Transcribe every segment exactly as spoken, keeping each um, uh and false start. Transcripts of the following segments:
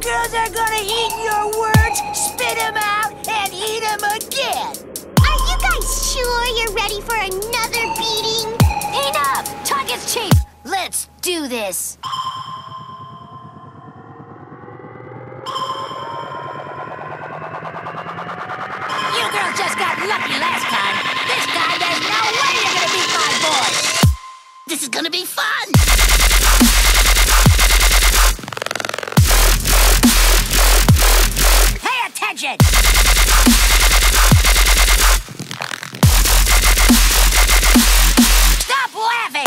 girls are gonna eat your words, spit them out, and eat them again. Are you guys sure you're ready for another beating? Enough! Talk is cheap. Let's do this. You girls just got lucky last time. This time there's no way you're gonna beat my boys. This is gonna be fun. Pay attention. Stop laughing.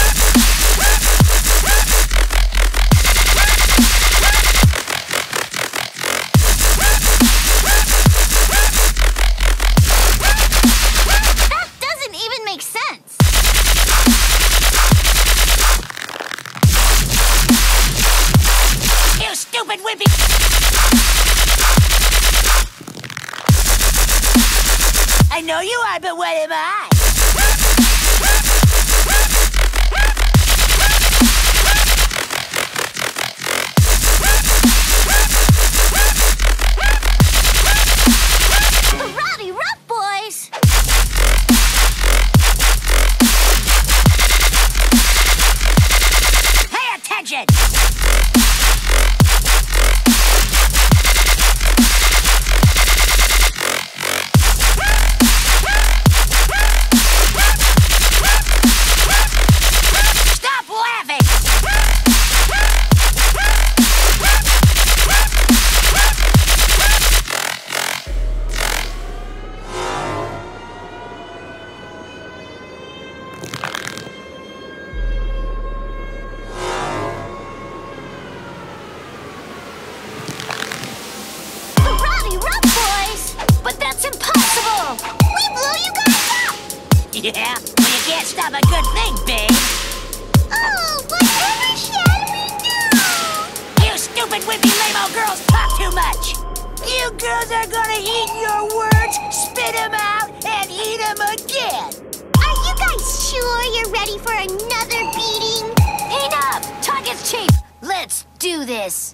That doesn't even make sense. You stupid wimpy. I know you are, but what am I? Rowdy Rough Boys! Pay attention! Stop laughing! Rowdy Rough Boys! But that's impossible! We blew you guys up! Yeah, well, you can't stop a good thing, babe. Oh, whatever shall we do? You stupid wimpy lame-o girls talk too much. You girls are gonna eat your words, spit them out, and eat them again. Are you guys sure you're ready for another beating? Enough! Talk is cheap. Let's do this.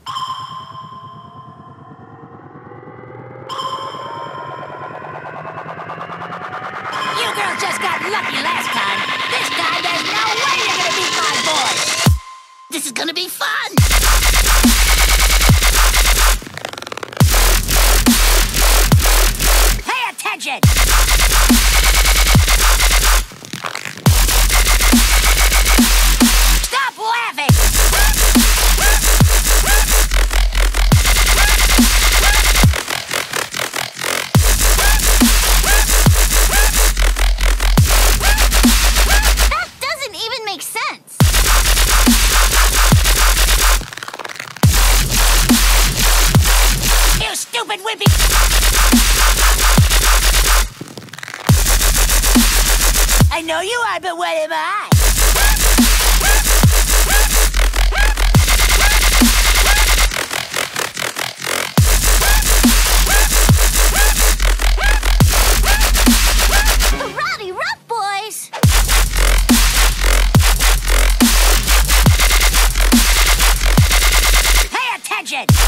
You girls just got lucky last time. This time there's no way you're gonna beat my boys. This is gonna be fun. Pay attention. Stop laughing. That doesn't even make sense. You stupid wimpy. I know you are, but what am I? Rowdy Rough Boys! Pay attention.